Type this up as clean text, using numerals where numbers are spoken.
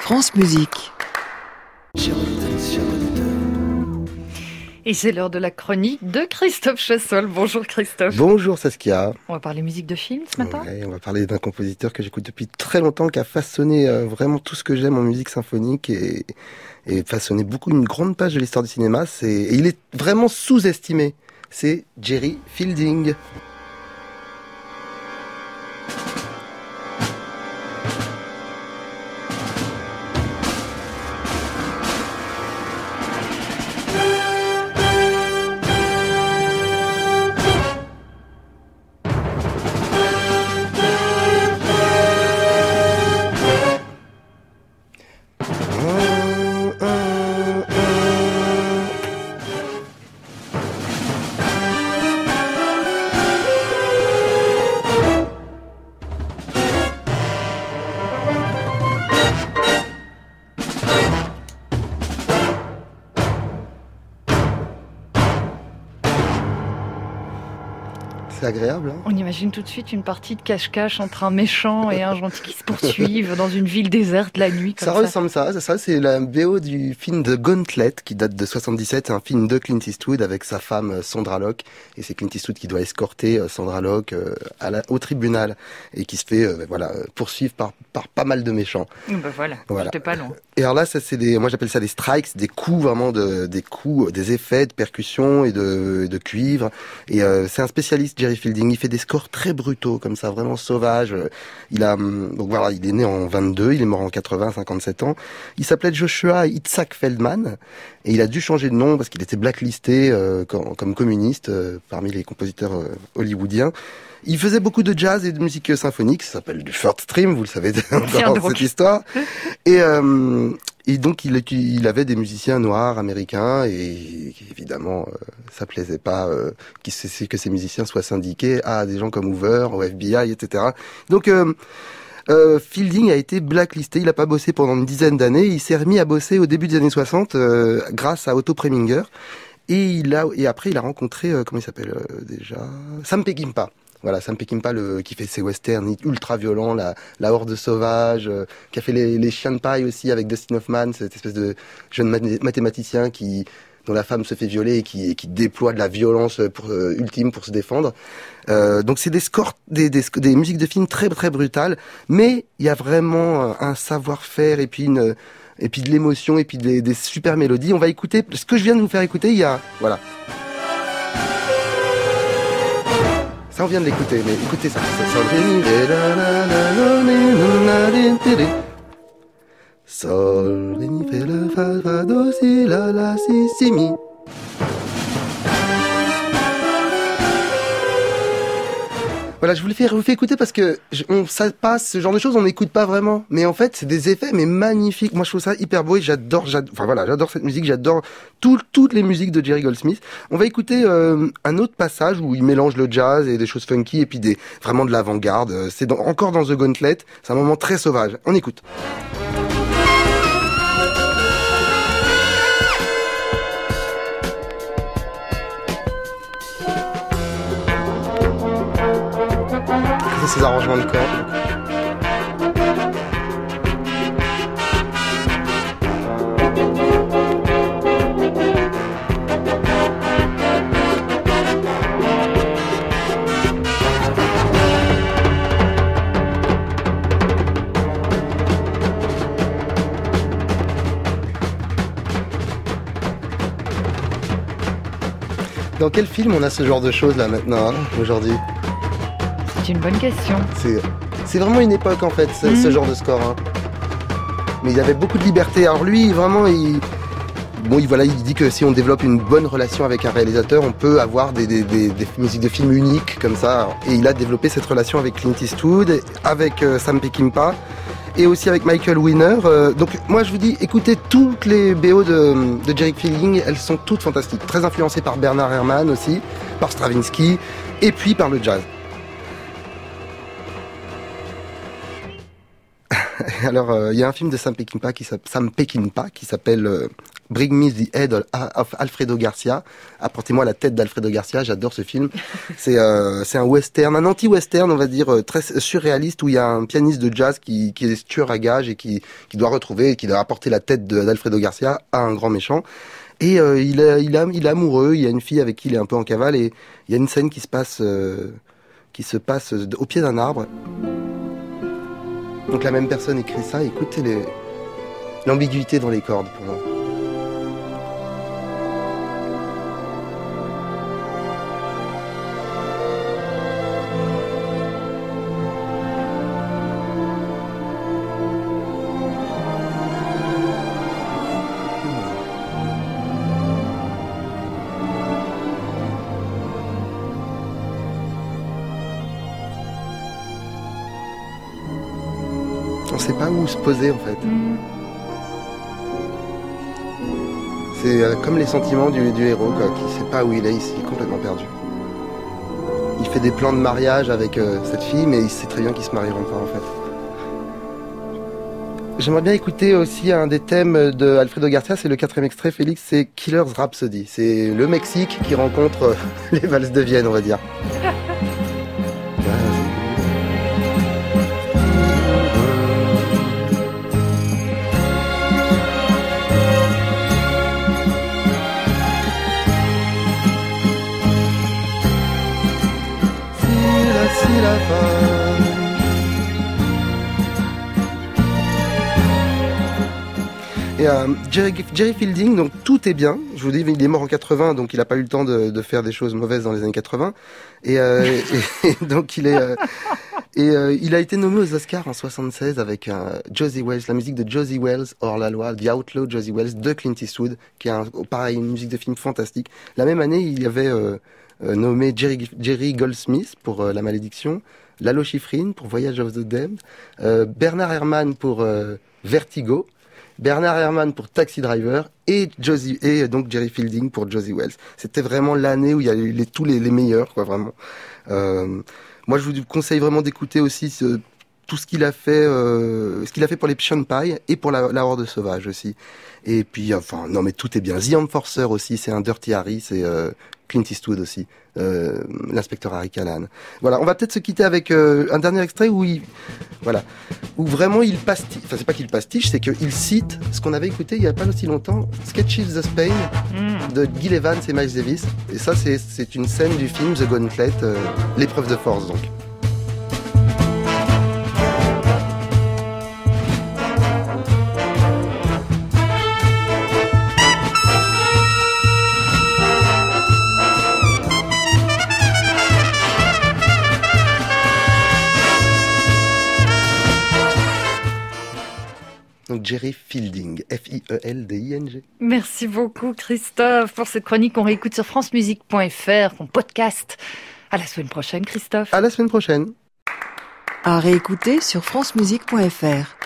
France Musique. Et c'est l'heure de la chronique de Christophe Chassol. Bonjour Christophe. Bonjour Saskia. On va parler musique de film ce matin. Ouais, on va parler d'un compositeur que j'écoute depuis très longtemps, qui a façonné vraiment tout ce que j'aime en musique symphonique et façonné une grande page de l'histoire du cinéma. Et il est vraiment sous-estimé. C'est Jerry Fielding. C'est agréable, hein. On imagine tout de suite une partie de cache-cache entre un méchant et un gentil qui se poursuivent dans une ville déserte la nuit. Ça ressemble ça, c'est la BO du film de Gauntlet qui date de 77, c'est un film de Clint Eastwood avec sa femme Sandra Locke, et c'est Clint Eastwood qui doit escorter Sandra Locke au tribunal et qui se fait poursuivre par pas mal de méchants. Voilà. J'étais pas loin. Et alors là, moi j'appelle ça des strikes, des coups vraiment des effets de percussion et de cuivre. Et c'est un spécialiste, Jerry Fielding. Il fait des scores très brutaux comme ça, vraiment sauvages. Il est né en 22, il est mort en 80, 57 ans. Il s'appelait Joshua Itzhak Feldman et il a dû changer de nom parce qu'il était blacklisté comme communiste parmi les compositeurs hollywoodiens. Il faisait beaucoup de jazz et de musique symphonique, ça s'appelle du third stream, vous le savez dans cette histoire. Et donc il avait des musiciens noirs américains et évidemment ça plaisait pas que ces musiciens soient syndiqués à des gens comme Hoover, au FBI, etc. Donc Fielding a été blacklisté, il a pas bossé pendant une dizaine d'années, il s'est remis à bosser au début des années 60 grâce à Otto Preminger et après il a rencontré comment il s'appelle déjà, Sam Peckinpah. Voilà, Sam Peckinpah qui fait ses westerns ultra violents, la horde sauvage, qui a fait les chiens de paille aussi avec Dustin Hoffman, cette espèce de jeune mathématicien dont la femme se fait violer et qui déploie de la violence ultime pour se défendre. Donc c'est des scores, des musiques de films très très brutales, mais il y a vraiment un savoir-faire et puis de l'émotion et puis des super mélodies. On va écouter ce que je viens de vous faire écouter. Voilà. Ça, on vient de l'écouter, mais écoutez ça. Sol, ré, mi, fé, la, fa, do, si, la, si, mi. Voilà, je vous fais écouter parce que ça passe, ce genre de choses, on n'écoute pas vraiment. Mais en fait, c'est des effets, mais magnifiques. Moi, je trouve ça hyper beau et j'adore cette musique, j'adore toutes les musiques de Jerry Goldsmith. On va écouter un autre passage où il mélange le jazz et des choses funky et puis vraiment de l'avant-garde. C'est encore dans The Gauntlet, c'est un moment très sauvage. On écoute. Ces arrangements de cordes. Dans quel film on a ce genre de choses là maintenant, aujourd'hui ? C'est une bonne question. C'est vraiment une époque en fait, ce genre de score. Hein. Mais il avait beaucoup de liberté. Alors lui, vraiment, il dit que si on développe une bonne relation avec un réalisateur, on peut avoir des musiques de films uniques comme ça. Et il a développé cette relation avec Clint Eastwood, avec Sam Peckinpah et aussi avec Michael Winner. Donc moi je vous dis, écoutez toutes les BO de Jerry Fielding, elles sont toutes fantastiques. Très influencées par Bernard Herrmann aussi, par Stravinsky et puis par le jazz. Alors, il y a un film de Sam Peckinpah qui s'appelle Bring Me the Head of Alfredo Garcia. Apportez-moi la tête d'Alfredo Garcia. J'adore ce film. C'est un western, un anti-western, on va dire, très surréaliste, où il y a un pianiste de jazz qui est tueur à gages et qui doit apporter la tête d'Alfredo Garcia à un grand méchant. Et il est amoureux. Il y a une fille avec qui il est un peu en cavale, et il y a une scène qui se passe au pied d'un arbre. Donc la même personne écrit ça. Écoutez l'ambiguïté dans les cordes pour moi. On sait pas où se poser en fait. C'est comme les sentiments du héros, quoi, qui sait pas où il est ici, complètement perdu. Il fait des plans de mariage avec cette fille, mais il sait très bien qu'ils se marieront pas en fait. J'aimerais bien écouter aussi un des thèmes de Alfredo Garcia, c'est le 4e extrait, Félix, c'est Killer's Rhapsody. C'est le Mexique qui rencontre les valses de Vienne, on va dire. Et Jerry Fielding, donc tout est bien. Je vous dis, il est mort en 80, donc il n'a pas eu le temps de faire des choses mauvaises dans les années 80. Et donc il a été nommé aux Oscars en 76 avec Josie Wells, la musique de Josie Wells, hors la loi, The Outlaw Josie Wells de Clint Eastwood, qui est pareil, une musique de film fantastique. La même année, il y avait nommé Jerry Goldsmith pour La Malédiction, Lalo Schifrin pour Voyage of the Damned, Bernard Herrmann pour Vertigo, Bernard Herrmann pour Taxi Driver et donc Jerry Fielding pour Josie Wells. C'était vraiment l'année où il y a eu tous les meilleurs, quoi, vraiment. Moi, je vous conseille vraiment d'écouter aussi tout ce qu'il a fait pour les Pigeon Pie et pour la Horde sauvage aussi. Et puis, enfin, non, mais tout est bien. The Enforcer aussi, c'est un Dirty Harry, c'est Clint Eastwood aussi, l'inspecteur Harry Callahan. Voilà, on va peut-être se quitter avec un dernier extrait où vraiment il pastiche, enfin c'est pas qu'il pastiche, c'est qu'il cite ce qu'on avait écouté il y a pas aussi longtemps, Sketches of Spain de Gil Evans et Miles Davis. Et ça c'est une scène du film The Gauntlet, l'épreuve de force donc. Donc Jerry Fielding, F-I-E-L-D-I-N-G. Merci beaucoup Christophe pour cette chronique qu'on réécoute sur francemusique.fr, qu'on podcast. À la semaine prochaine Christophe. À la semaine prochaine. À réécouter sur francemusique.fr.